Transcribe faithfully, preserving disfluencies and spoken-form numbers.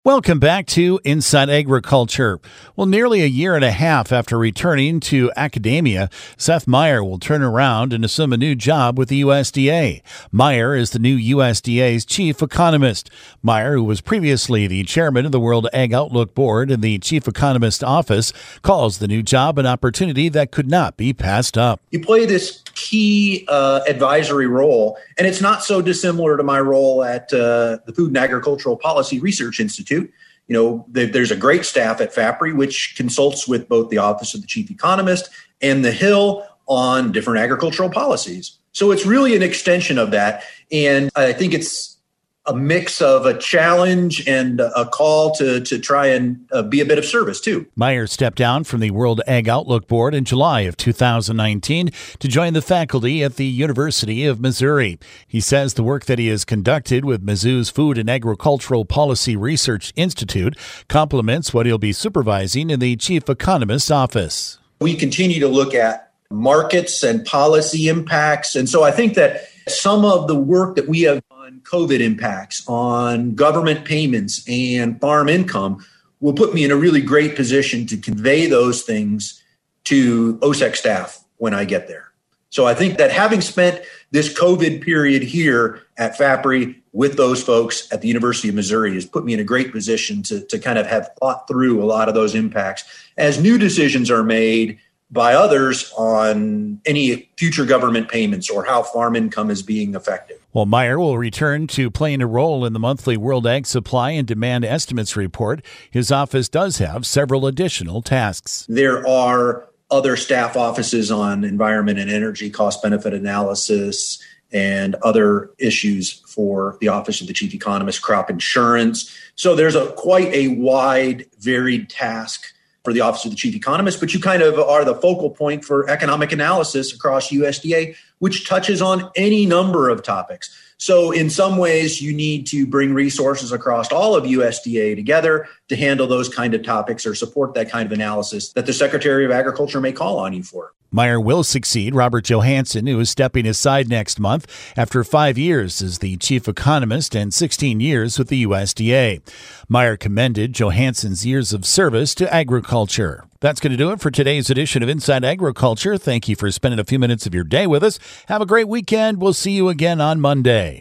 Welcome back to Inside Agriculture. Well, nearly a year and a half after returning to academia, Seth Meyer will turn around and assume a new job with the U S D A. Meyer is the new U S D A's chief economist. Meyer, who was previously the chairman of the World Ag Outlook Board and the chief economist office, calls the new job an opportunity that could not be passed up. You play this key uh, advisory role, and it's not so dissimilar to my role at uh, the Food and Agricultural Policy Research Institute. You know, there's a great staff at FAPRI, which consults with both the Office of the Chief Economist and the Hill on different agricultural policies. So it's really an extension of that. And I think it's a mix of a challenge and a call to, to try and uh, be a bit of service, too. Meyer stepped down from the World Ag Outlook Board in July of two thousand nineteen to join the faculty at the University of Missouri. He says the work that he has conducted with Mizzou's Food and Agricultural Policy Research Institute complements what he'll be supervising in the chief economist's office. We continue to look at markets and policy impacts. And so I think that some of the work that we have on COVID impacts, on government payments and farm income will put me in a really great position to convey those things to O S E C staff when I get there. So I think that having spent this COVID period here at FAPRI with those folks at the University of Missouri has put me in a great position to, to kind of have thought through a lot of those impacts as new decisions are made by others on any future government payments or how farm income is being affected. Well, Meyer will return to playing a role in the monthly World Ag Supply and Demand Estimates report. His office does have several additional tasks. There are other staff offices on environment and energy cost-benefit analysis and other issues for the Office of the Chief Economist, crop insurance. So there's a quite a wide, varied task for the Office of the Chief Economist, but you kind of are the focal point for economic analysis across U S D A, which touches on any number of topics. So in some ways, you need to bring resources across all of U S D A together to handle those kind of topics or support that kind of analysis that the Secretary of Agriculture may call on you for. Meyer will succeed Robert Johansson, who is stepping aside next month after five years as the chief economist and sixteen years with the U S D A. Meyer commended Johansson's years of service to agriculture. That's going to do it for today's edition of Inside Agriculture. Thank you for spending a few minutes of your day with us. Have a great weekend. We'll see you again on Monday.